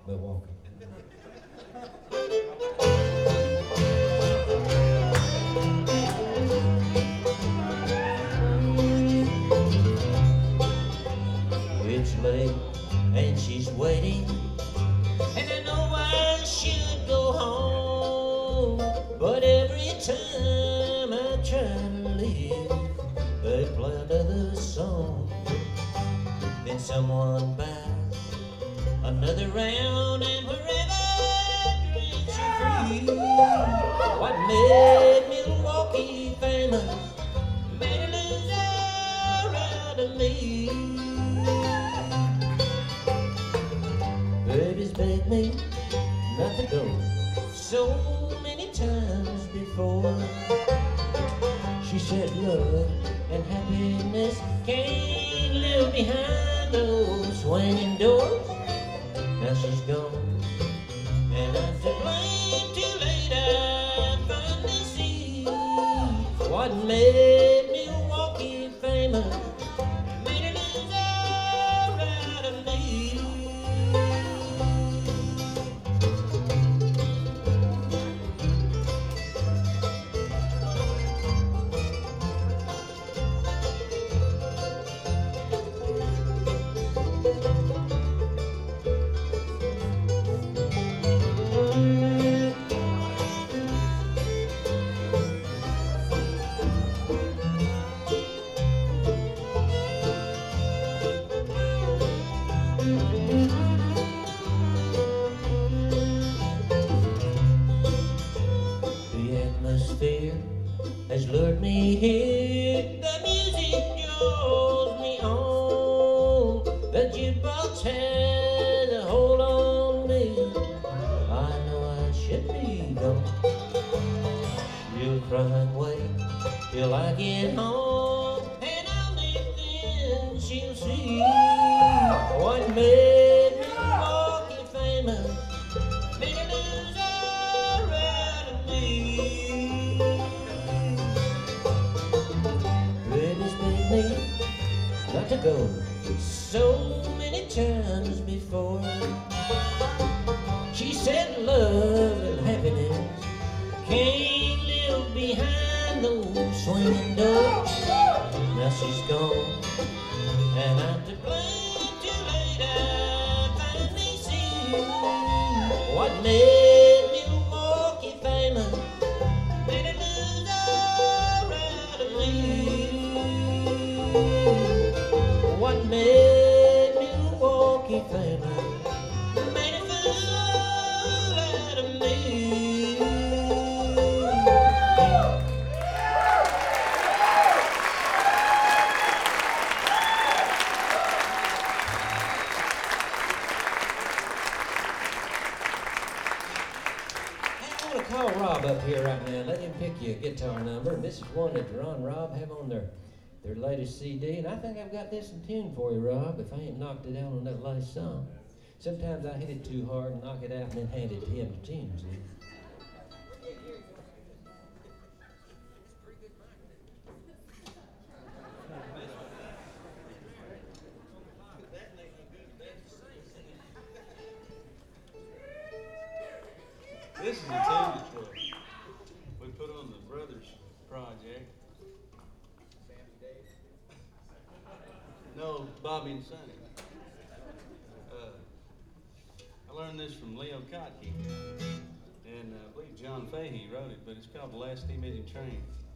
Milwaukee. It's late and she's waiting, and I know I should go home, but every time I try to leave, they play another song. Then someone buys another round, and wherever drinks you free. What made Milwaukee famous made a loser out of me. Baby's begged me not to go so many times before. She said love and happiness can't live behind those swinging doors. Now she's gone, and I'm to blame. Too late I finally see what made Milwaukee famous made a loser out of me. The atmosphere has lured me here. The music draws me on. The jukebox has a hold on me. I know I should be gone. She'll cry and wait till I get home, and only then she'll see what made Milwaukee famous made a loser out of me. Baby's begged me not to go so many times before. She said love and happiness can't live behind those swinging doors. Now she's gone, and I'm to blame. Too late I finally see what made Milwaukee famous made a loser out of me. What made Milwaukee famous made a fool out of me. I want to call Rob up here right now. Let him pick you a guitar number. And this is one that Ron and Rob have on their latest CD. And I think I've got this in tune for you, Rob, if I ain't knocked it out on that last song. Sometimes I hit it too hard and knock it out and then hand it to him to tune, see? This is a tune that we put on the Brothers project. No, Bobby and Sonny. I learned this from Leo Kottke, and I believe John Fahey wrote it, but it's called The Last Steam Engine Train.